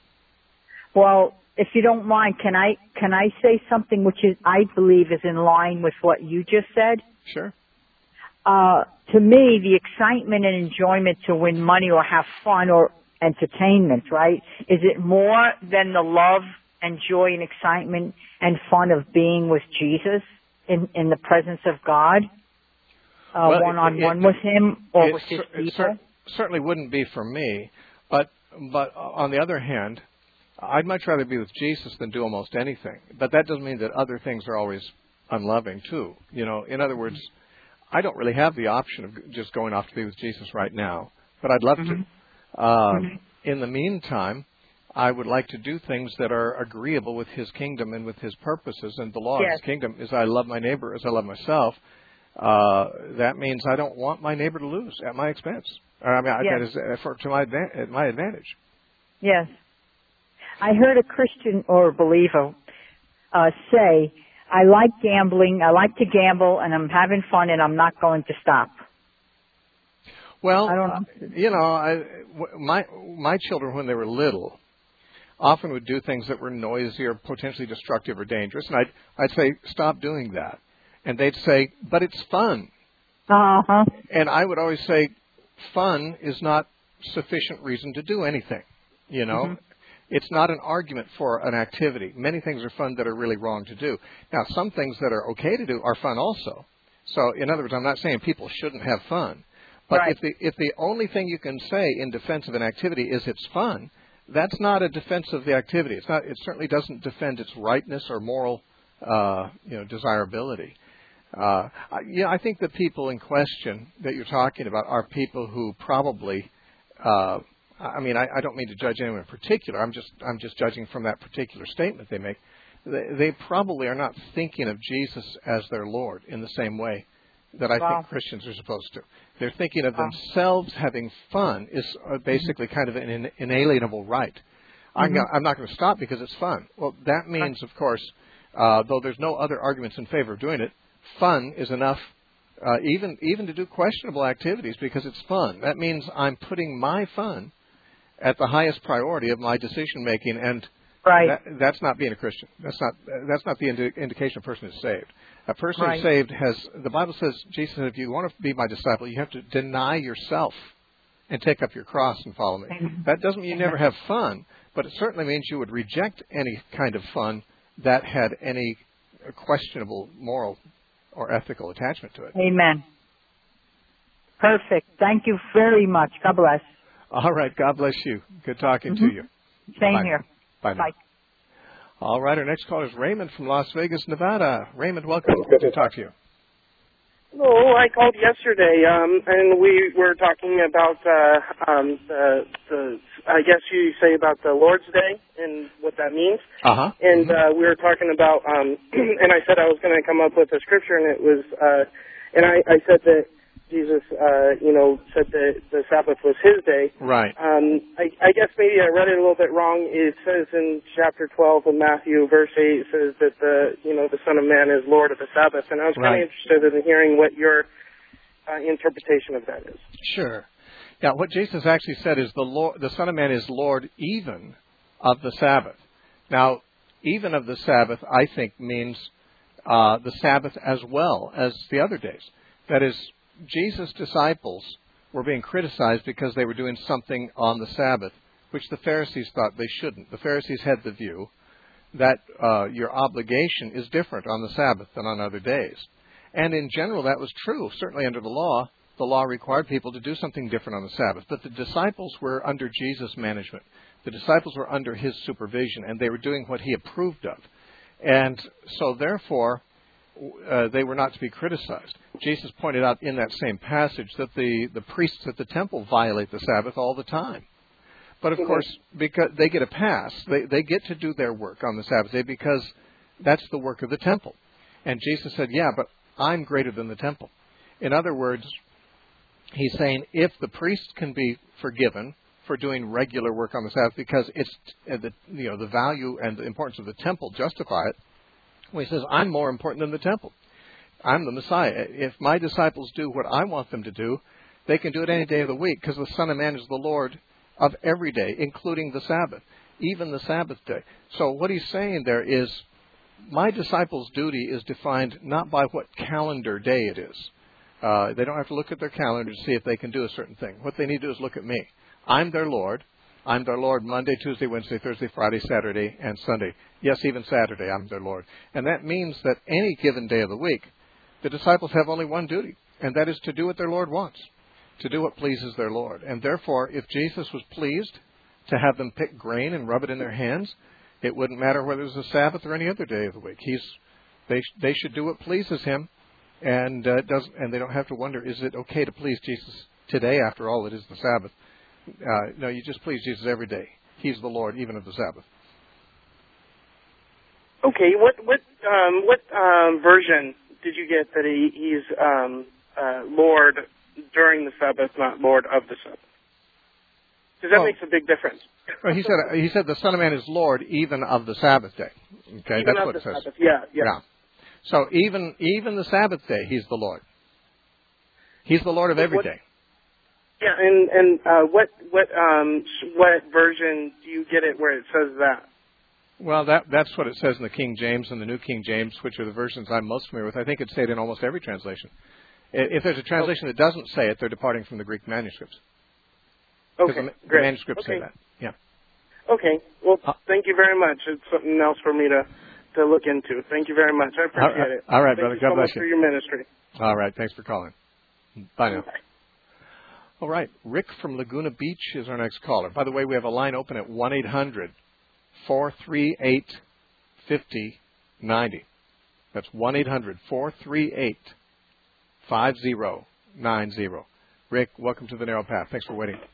S5: Well, if you don't mind, can I can I say something which is I believe is in line with what you just said?
S1: Sure.
S5: Uh, to me, the excitement and enjoyment to win money or have fun or entertainment, right? Is it more than the love and joy and excitement and fun of being with Jesus in, in the presence of God, uh,
S1: well,
S5: one-on-one
S1: it,
S5: with Him or
S1: it,
S5: with His
S1: it
S5: people?
S1: cer- certainly wouldn't be for me, but but on the other hand, I'd much rather be with Jesus than do almost anything. But that doesn't mean that other things are always unloving too. You know, in other words, I don't really have the option of just going off to be with Jesus right now, but I'd love
S5: mm-hmm.
S1: to. Uh,
S5: mm-hmm.
S1: In the meantime, I would like to do things that are agreeable with His kingdom and with His purposes. And the law
S5: yes.
S1: of His kingdom is I love my neighbor as I love myself. Uh, that means I don't want my neighbor to lose at my expense. Or, I mean,
S5: yes.
S1: that is for, to my, advan- my advantage.
S5: Yes. I heard a Christian or a believer uh, say, I like gambling, I like to gamble, and I'm having fun, and I'm not going to stop.
S1: Well,
S5: I don't know.
S1: you know, I, my my children, when they were little, often would do things that were noisy or potentially destructive or dangerous, and I'd I'd say, stop doing that, and they'd say, but it's fun.
S5: Uh huh.
S1: And I would always say, fun is not sufficient reason to do anything. You know, mm-hmm. It's not an argument for an activity. Many things are fun that are really wrong to do. Now, some things that are okay to do are fun also. So, in other words, I'm not saying people shouldn't have fun. But
S5: right.
S1: if the if the only thing you can say in defense of an activity is it's fun, that's not a defense of the activity. It's not. It certainly doesn't defend its rightness or moral, uh, you know, desirability. Uh, I, you know, I think the people in question that you're talking about are people who probably. Uh, I mean, I, I don't mean to judge anyone in particular. I'm just I'm just judging from that particular statement they make. They, they probably are not thinking of Jesus as their Lord in the same way that I
S5: wow.
S1: think Christians are supposed to. They're thinking of
S5: wow.
S1: themselves having fun is basically kind of an inalienable right. Mm-hmm. I'm, not, I'm not going to stop because it's fun. Well, that means, of course, uh, though there's no other arguments in favor of doing it, fun is enough, uh, even even to do questionable activities because it's fun. That means I'm putting my fun at the highest priority of my decision making, and
S5: right.
S1: that, that's not being a Christian. That's not that's not the indi- indication a person is saved. A person
S5: right.
S1: who's saved has, the Bible says, Jesus said, if you want to be my disciple, you have to deny yourself and take up your cross and follow me.
S5: Amen.
S1: That doesn't mean you never have fun, but it certainly means you would reject any kind of fun that had any questionable moral or ethical attachment to it.
S5: Amen. Perfect. Thank you very much. God bless.
S1: All right. God bless you. Good talking
S5: mm-hmm.
S1: to you.
S5: Same
S1: Bye.
S5: here.
S1: Bye now.
S5: Bye.
S1: All right, our next caller is Raymond from Las Vegas, Nevada. Raymond, welcome. Good to talk to you.
S6: Hello, I called yesterday, um, and we were talking about uh, um, the, the, I guess you say about the Lord's Day and what that means.
S1: Uh-huh.
S6: And
S1: mm-hmm.
S6: uh, we were talking about, um, and I said I was going to come up with a scripture, and it was, uh, and I, I said that Jesus, uh, you know, said that the Sabbath was His day.
S1: Right.
S6: Um, I, I guess maybe I read it a little bit wrong. It says in chapter twelve of Matthew, verse eight, it says that the, you know, the Son of Man is Lord of the Sabbath. And I was kind
S1: right.
S6: of interested in hearing what your uh, interpretation of that is.
S1: Sure. Yeah, what Jesus actually said is the Lord, the Son of Man is Lord even of the Sabbath. Now, even of the Sabbath, I think means uh, the Sabbath as well as the other days. That is, Jesus' disciples were being criticized because they were doing something on the Sabbath, which the Pharisees thought they shouldn't. The Pharisees had the view that uh, your obligation is different on the Sabbath than on other days. And in general, that was true. Certainly under the law, the law required people to do something different on the Sabbath. But the disciples were under Jesus' management. The disciples were under his supervision, and they were doing what he approved of. And so, therefore, uh, they were not to be criticized. Jesus pointed out in that same passage that the, the priests at the temple violate the Sabbath all the time. But, of course, because they get a pass, they, they get to do their work on the Sabbath day because that's the work of the temple. And Jesus said, yeah, but I'm greater than the temple. In other words, he's saying if the priest can be forgiven for doing regular work on the Sabbath because it's uh, the you know the value and the importance of the temple justify it, well, he says, I'm more important than the temple. I'm the Messiah. If my disciples do what I want them to do, they can do it any day of the week because the Son of Man is the Lord of every day, including the Sabbath, even the Sabbath day. So what he's saying there is, my disciples' duty is defined not by what calendar day it is. Uh, they don't have to look at their calendar to see if they can do a certain thing. What they need to do is look at me. I'm their Lord. I'm their Lord Monday, Tuesday, Wednesday, Thursday, Friday, Saturday, and Sunday. Yes, even Saturday, I'm their Lord. And that means that any given day of the week, the disciples have only one duty, and that is to do what their Lord wants, to do what pleases their Lord. And therefore, if Jesus was pleased to have them pick grain and rub it in their hands, it wouldn't matter whether it was a Sabbath or any other day of the week. He's, they, they should do what pleases him, and uh, does, and they don't have to wonder, is it okay to please Jesus today? After all, it is the Sabbath. Uh, no, you just please Jesus every day. He's the Lord, even of the Sabbath.
S6: Okay, what what um, what um, version did you get that he, he's um, uh, Lord during the Sabbath, not Lord of the Sabbath? Because that
S1: well,
S6: makes a big difference.
S1: well, he said he said the Son of Man is Lord even of the Sabbath day. Okay,
S6: even
S1: that's
S6: of
S1: what
S6: the
S1: it says.
S6: Sabbath. Yeah, yeah,
S1: yeah. So even even the Sabbath day, he's the Lord. He's the Lord of every
S6: what,
S1: day.
S6: Yeah, and and uh, what what um what version do you get it where it says that?
S1: Well, that that's what it says in the King James and the New King James, which are the versions I'm most familiar with. I think it's stated in almost every translation. If there's a translation that doesn't say it, they're departing from the Greek manuscripts.
S6: Okay,
S1: the,
S6: great.
S1: The manuscripts
S6: okay.
S1: say that. Yeah.
S6: Okay. Well,
S1: uh,
S6: thank you very much. It's something else for me to, to look into. Thank you very much. I appreciate
S1: all,
S6: it.
S1: All right,
S6: thank
S1: brother.
S6: You
S1: God
S6: so
S1: bless
S6: much
S1: you.
S6: for your ministry.
S1: All right. Thanks for calling. Bye now.
S6: Bye.
S1: All right. Rick from Laguna Beach is our next caller. By the way, we have a line open at one eight hundred four three eight five zero nine zero. That's one eight hundred four three eight five zero nine zero. Rick, welcome to the Narrow Path. Thanks for waiting.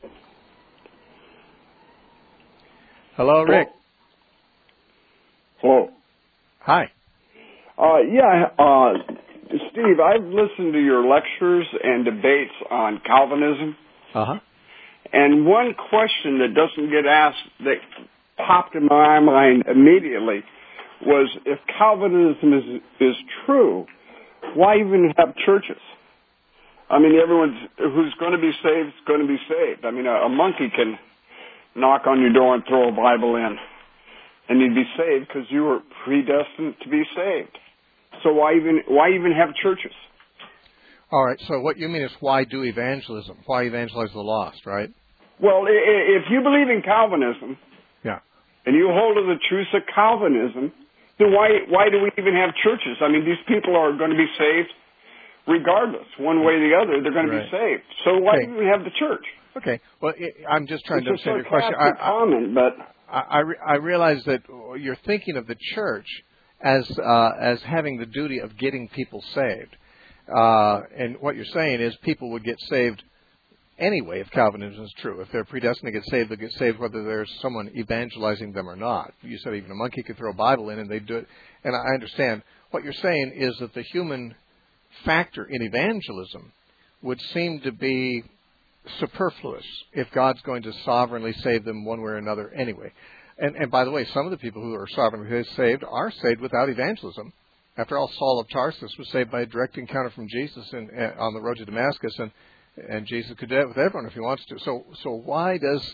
S1: Hello, Rick.
S7: Hello.
S1: Hi.
S7: Uh, yeah, uh, Steve, I've listened to your lectures and debates on Calvinism.
S1: Uh-huh.
S7: And one question that doesn't get asked that popped in my mind immediately was, if Calvinism is, is true, why even have churches? I mean, everyone's who's going to be saved is going to be saved. I mean, a, a monkey can knock on your door and throw a Bible in, and you'd be saved because you were predestined to be saved. So why even why even have churches?
S1: All right. So what you mean is, why do evangelism? Why evangelize the lost, right?
S7: Well, if you believe in Calvinism,
S1: yeah,
S7: and you hold to the truths of Calvinism, then why why do we even have churches? I mean, these people are going to be saved regardless, one way or the other. They're going to
S1: right.
S7: be saved. So why
S1: okay.
S7: even have the church?
S1: Okay. Well, I'm just trying
S7: it's
S1: to understand your question.
S7: I, comment, but
S1: I, I, re- I realize that you're thinking of the church as uh, as having the duty of getting people saved. Uh, and what you're saying is people would get saved anyway if Calvinism is true. If they're predestined to get saved, they'll get saved whether there's someone evangelizing them or not. You said even a monkey could throw a Bible in and they'd do it. And I understand. What you're saying is that the human factor in evangelism would seem to be superfluous if God's going to sovereignly save them one way or another anyway. And, and by the way, some of the people who are sovereignly saved are saved without evangelism. After all, Saul of Tarsus was saved by a direct encounter from Jesus in, uh, on the road to Damascus, and and Jesus could do that with everyone if he wants to. So so why does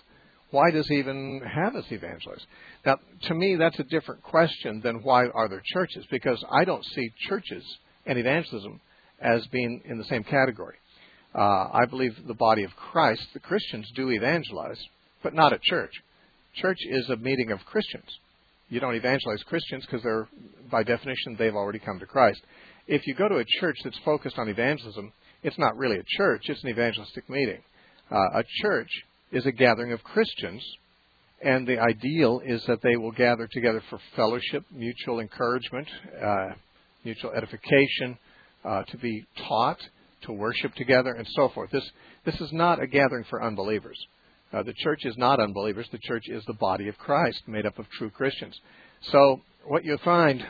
S1: Why does he even have us evangelize? Now, to me, that's a different question than why are there churches, because I don't see churches and evangelism as being in the same category. Uh, I believe the body of Christ, the Christians, do evangelize, but not at church. Church is a meeting of Christians. You don't evangelize Christians because they're, by definition, they've already come to Christ. If you go to a church that's focused on evangelism, it's not really a church, it's an evangelistic meeting. Uh, a church is a gathering of Christians, and the ideal is that they will gather together for fellowship, mutual encouragement, uh, mutual edification, uh, to be taught, to worship together, and so forth. This this is not a gathering for unbelievers. Uh, the church is not unbelievers. The church is the body of Christ, made up of true Christians. So what you'll find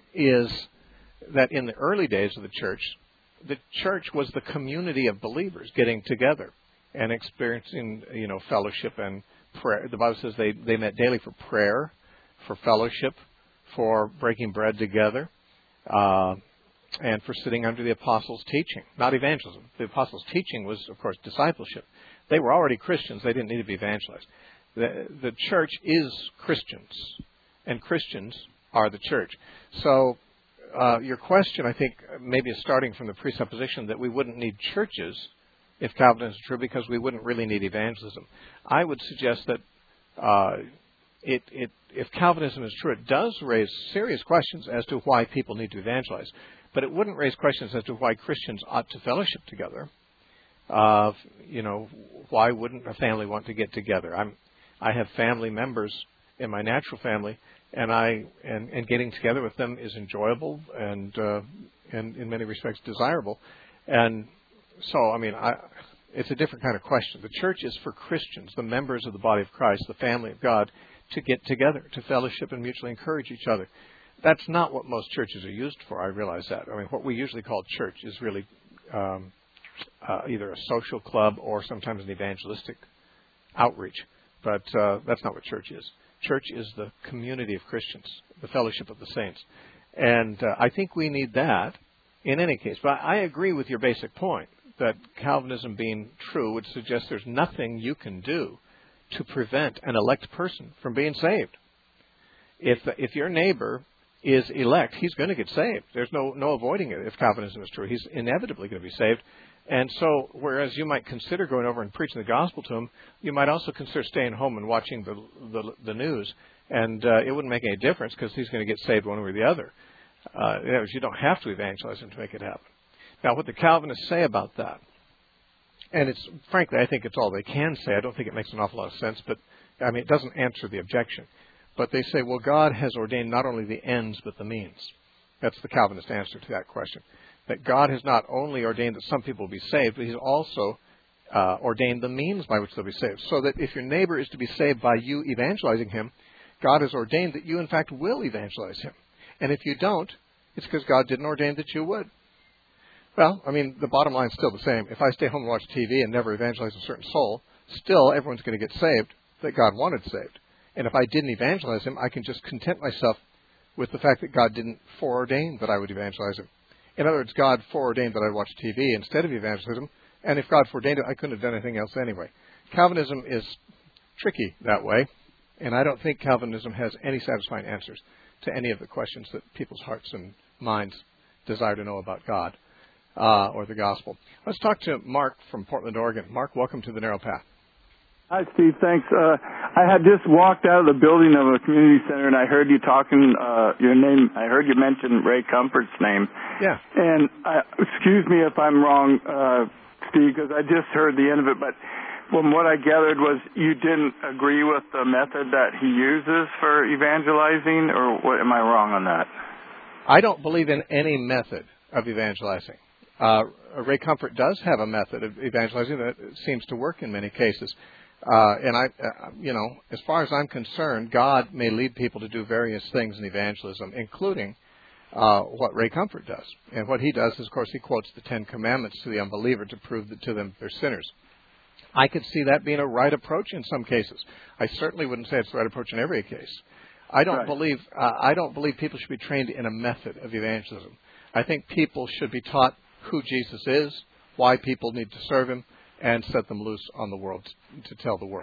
S1: is that in the early days of the church, the church was the community of believers getting together and experiencing, you know, fellowship and prayer. The Bible says they, they met daily for prayer, for fellowship, for breaking bread together, uh, and for sitting under the apostles' teaching, not evangelism. The apostles' teaching was, of course, discipleship. They were already Christians. They didn't need to be evangelized. The, the church is Christians, and Christians are the church. So uh, your question, I think, maybe is starting from the presupposition that we wouldn't need churches if Calvinism is true, because we wouldn't really need evangelism. I would suggest that uh, it, it, if Calvinism is true, it does raise serious questions as to why people need to evangelize. But it wouldn't raise questions as to why Christians ought to fellowship together. Uh, you know, why wouldn't a family want to get together? I'm, I have family members in my natural family, and I and, and getting together with them is enjoyable and uh, and in many respects desirable. And so, I mean, I, it's a different kind of question. The church is for Christians, the members of the body of Christ, the family of God, to get together, to fellowship and mutually encourage each other. That's not what most churches are used for. I realize that. I mean, what we usually call church is really um, uh, either a social club or sometimes an evangelistic outreach. But uh, that's not what church is. Church is the community of Christians, the fellowship of the saints. And uh, I think we need that in any case. But I agree with your basic point that Calvinism being true would suggest there's nothing you can do to prevent an elect person from being saved. If if your neighbor is elect, he's going to get saved. There's no no avoiding it if Calvinism is true. He's inevitably going to be saved. And so, whereas you might consider going over and preaching the gospel to him, you might also consider staying home and watching the the, the news. And uh, it wouldn't make any difference because he's going to get saved one way or the other. Uh, you don't have to evangelize him to make it happen. Now, what the Calvinists say about that, and it's frankly, I think it's all they can say. I don't think it makes an awful lot of sense, but I mean, it doesn't answer the objection. But they say, well, God has ordained not only the ends, but the means. That's the Calvinist answer to that question. That God has not only ordained that some people will be saved, but he's also uh, ordained the means by which they'll be saved. So that if your neighbor is to be saved by you evangelizing him, God has ordained that you, in fact, will evangelize him. And if you don't, it's because God didn't ordain that you would. Well, I mean, the bottom line is still the same. If I stay home and watch T V and never evangelize a certain soul, still everyone's going to get saved that God wanted saved. And if I didn't evangelize him, I can just content myself with the fact that God didn't foreordain that I would evangelize him. In other words, God foreordained that I'd watch T V instead of evangelism, and if God foreordained it, I couldn't have done anything else anyway. Calvinism is tricky that way, and I don't think Calvinism has any satisfying answers to any of the questions that people's hearts and minds desire to know about God uh, or the gospel. Let's talk to Mark from Portland, Oregon. Mark, welcome to the Narrow Path.
S8: Hi, Steve. Thanks. Uh, I had just walked out of the building of a community center, and I heard you talking, uh, your name, I heard you mention Ray Comfort's name.
S1: Yeah.
S8: And uh, excuse me if I'm wrong, uh, Steve, because I just heard the end of it, but from what I gathered was you didn't agree with the method that he uses for evangelizing, or what, am I wrong on that?
S1: I don't believe in any method of evangelizing. Uh, Ray Comfort does have a method of evangelizing that seems to work in many cases. Uh, and I, uh, you know, as far as I'm concerned, God may lead people to do various things in evangelism, including uh, what Ray Comfort does. And what he does is, of course, he quotes the Ten Commandments to the unbeliever to prove that to them they're sinners. I could see that being a right approach in some cases. I certainly wouldn't say it's the right approach in every case. I don't
S8: right.
S1: believe uh, I don't believe people should be trained in a method of evangelism. I think people should be taught who Jesus is, why people need to serve him, and set them loose on the world to tell the world.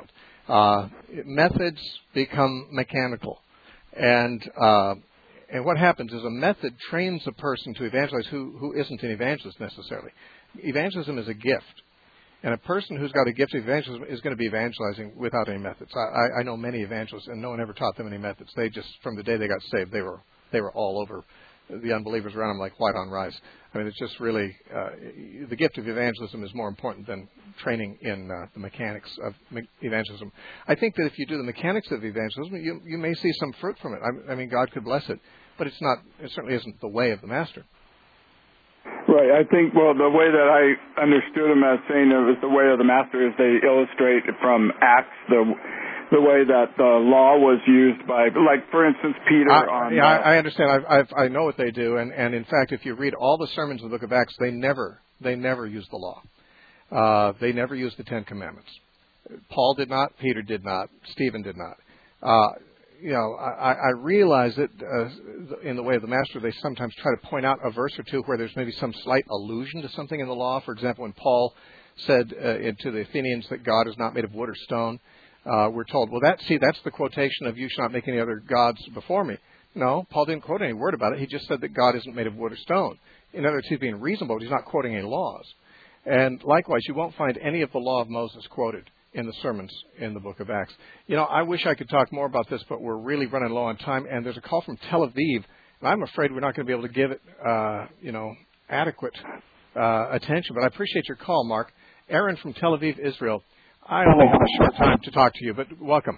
S1: Uh, methods become mechanical. And uh, and what happens is a method trains a person to evangelize who, who isn't an evangelist necessarily. Evangelism is a gift. And a person who's got a gift of evangelism is going to be evangelizing without any methods. I, I know many evangelists, and no one ever taught them any methods. They just, from the day they got saved, they were they were all over the unbelievers around them like white on rice. I mean, it's just really, uh, the gift of evangelism is more important than training in uh, the mechanics of evangelism. I think that if you do the mechanics of evangelism, you, you may see some fruit from it. I, I mean, God could bless it, but it's not, it certainly isn't the way of the master.
S8: Right. I think, well, the way that I understood him as saying it was the way of the master is they illustrate from Acts the the way that the law was used by, like, for instance, Peter
S1: I,
S8: on...
S1: Yeah,
S8: uh,
S1: I, I understand. I've, I've, I know what they do, and, and in fact, if you read all the sermons in the book of Acts, they never they never use the law. Uh, they never use the Ten Commandments. Paul did not. Peter did not. Stephen did not. Uh, you know, I, I realize that uh, in the way of the master, they sometimes try to point out a verse or two where there's maybe some slight allusion to something in the law. For example, when Paul said uh, to the Athenians that God is not made of wood or stone, uh, we're told, well, that see, that's the quotation of you shall not make any other gods before me. No, Paul didn't quote any word about it. He just said that God isn't made of wood or stone. In other words, he's being reasonable, but he's not quoting any laws. And likewise, you won't find any of the law of Moses quoted in the sermons in the book of Acts. You know, I wish I could talk more about this, but we're really running low on time, and there's a call from Tel Aviv, and I'm afraid we're not going to be able to give it, uh, you know, adequate uh, attention. But I appreciate your call, Mark. Aaron from Tel Aviv, Israel. I only have a short time to talk to you, but welcome.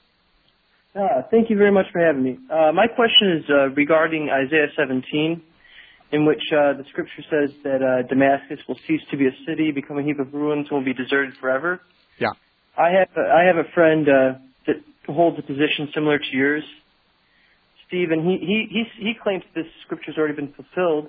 S9: Uh, thank you very much for having me. Uh, my question is uh, regarding Isaiah seventeen, in which uh, the scripture says that uh, Damascus will cease to be a city, become a heap of ruins, and will be deserted forever.
S1: Yeah.
S9: I have a, I have a friend uh, that holds a position similar to yours, Steve, and he he he, he claims this scripture's already been fulfilled.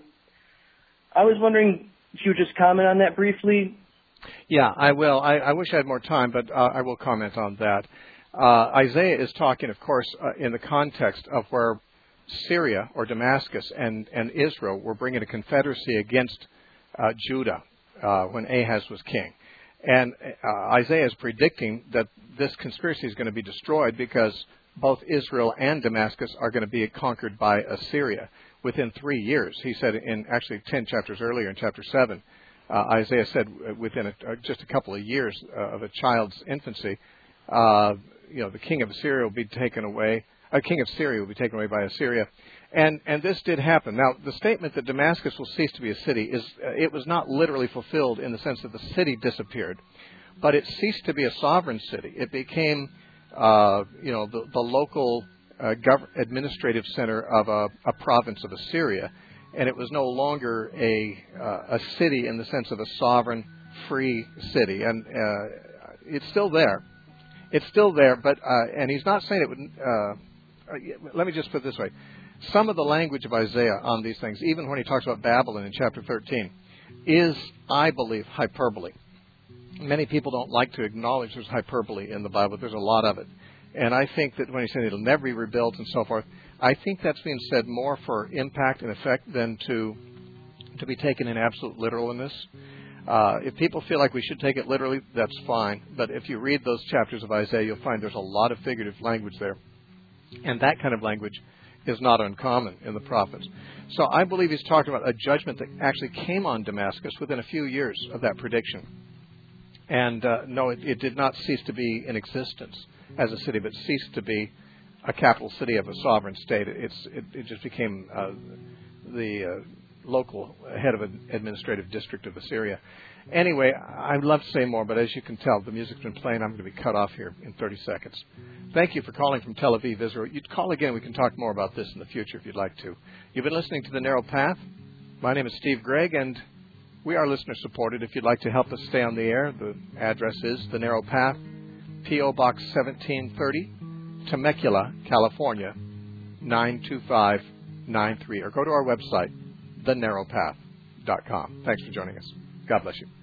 S9: I was wondering if you would just comment on that briefly.
S1: Yeah, I will. I, I wish I had more time, but uh, I will comment on that. Uh, Isaiah is talking, of course, uh, in the context of where Syria or Damascus and, and Israel were bringing a confederacy against uh, Judah uh, when Ahaz was king. And uh, Isaiah is predicting that this conspiracy is going to be destroyed because both Israel and Damascus are going to be conquered by Assyria within three years. He said in actually ten chapters earlier in chapter seven, uh, Isaiah said within a, uh, just a couple of years uh, of a child's infancy, uh, you know, the king of Assyria will be taken away. A king of Syria will be taken away by Assyria. And and this did happen. Now, the statement that Damascus will cease to be a city, is uh, it was not literally fulfilled in the sense that the city disappeared, but it ceased to be a sovereign city. It became, uh, you know, the, the local uh, gov- administrative center of a, a province of Assyria, and it was no longer a uh, a city in the sense of a sovereign, free city. And uh, it's still there. It's still there, but uh, and he's not saying it would. Uh, let me just put it this way. Some of the language of Isaiah on these things, even when he talks about Babylon in chapter thirteen, is, I believe, hyperbole. Many people don't like to acknowledge there's hyperbole in the Bible, but there's a lot of it. And I think that when he's saying it'll never be rebuilt and so forth, I think that's being said more for impact and effect than to to be taken in absolute literalness. Uh, if people feel like we should take it literally, that's fine. But if you read those chapters of Isaiah, you'll find there's a lot of figurative language there. And that kind of language is not uncommon in the prophets. So I believe he's talking about a judgment that actually came on Damascus within a few years of that prediction. And uh, no, it, it did not cease to be in existence as a city, but ceased to be a capital city of a sovereign state. It's, it, it just became uh, the uh, local head of an administrative district of Assyria. Anyway, I'd love to say more, but as you can tell, the music's been playing. I'm going to be cut off here in thirty seconds. Thank you for calling from Tel Aviv, Israel. You'd call again. We can talk more about this in the future if you'd like to. You've been listening to The Narrow Path. My name is Steve Gregg, and we are listener-supported. If you'd like to help us stay on the air, the address is The Narrow Path, P O. Box seventeen thirty, Temecula, California, nine two five nine three. Or go to our website, the narrow path dot com. Thanks for joining us. God bless you.